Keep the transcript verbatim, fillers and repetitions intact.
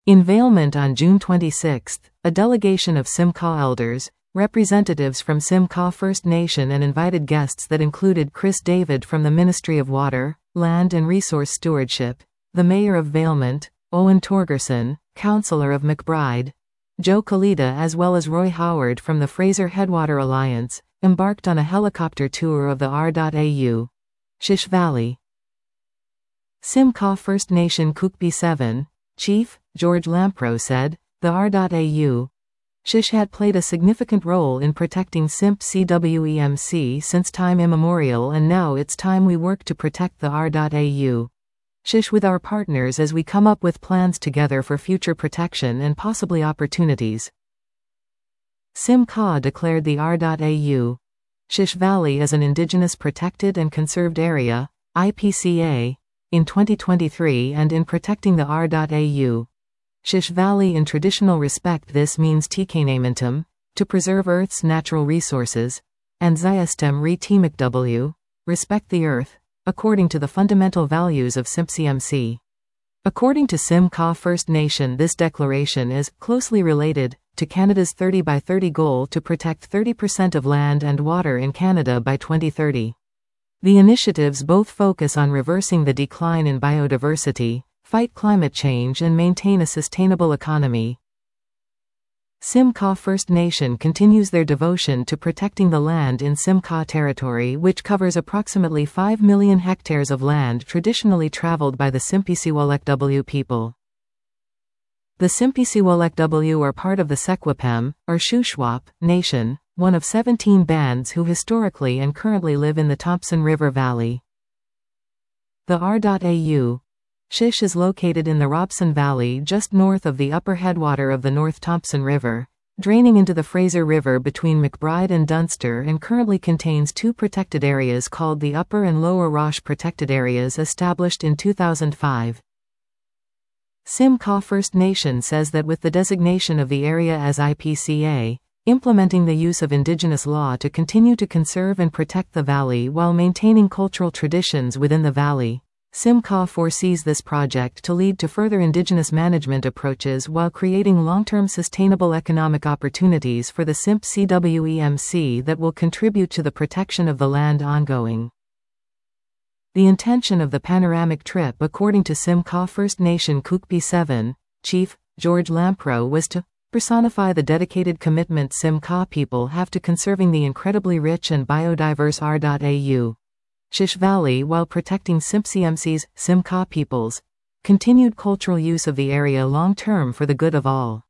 In Vailment on June twenty-sixth, a delegation of Simcoe elders, representatives from Simcoe First Nation and invited guests that included Chris David from the Ministry of Water, Land and Resource Stewardship, the Mayor of Vailment, Owen Torgerson, Councillor of McBride, Joe Kalita as well as Roy Howard from the Fraser Headwater Alliance, embarked on a helicopter tour of the R A U. Shish Valley. Simcoe First Nation Cookpee seven, Chief George Lampro said, the R A U. Shish had played a significant role in protecting Simp C W E M C since time immemorial, and now it's time we work to protect the R A U. Shish with our partners as we come up with plans together for future protection and possibly opportunities. Simcoe declared the R A U. Shish Valley as an Indigenous Protected and Conserved Area, I P C A, in twenty twenty-three, and in protecting the R A U. Shish Valley in traditional respect this means Tikanamentum, to preserve Earth's natural resources, and Zyastem re Timik W, respect the Earth, according to the fundamental values of Simp C M C. According to Simcoe First Nation, this declaration is closely related to Canada's thirty by thirty goal to protect thirty percent of land and water in Canada by twenty thirty. The initiatives both focus on reversing the decline in biodiversity, fight climate change and maintain a sustainable economy. Simcoe First Nation continues their devotion to protecting the land in Simcoe territory, which covers approximately five million hectares of land traditionally traveled by the Simpisiwalek W people. The Simpisiwalek W are part of the Sequapem, or Shuswap, Nation, one of seventeen bands who historically and currently live in the Thompson River Valley. The R A U. Shish is located in the Robson Valley just north of the upper headwater of the North Thompson River, draining into the Fraser River between McBride and Dunster, and currently contains two protected areas called the Upper and Lower Roche Protected Areas established in two thousand five. Simcoe First Nation says that with the designation of the area as I P C A, implementing the use of Indigenous law to continue to conserve and protect the valley while maintaining cultural traditions within the valley, Simcoe foresees this project to lead to further Indigenous management approaches while creating long-term sustainable economic opportunities for the Simp C W E M C that will contribute to the protection of the land ongoing. The intention of the panoramic trip, according to Simcoe First Nation Cookpee seven, Chief George Lampro, was to personify the dedicated commitment Simcoe people have to conserving the incredibly rich and biodiverse R A U. Shish Valley while protecting Simp C M C's Simcoe peoples' continued cultural use of the area long-term for the good of all.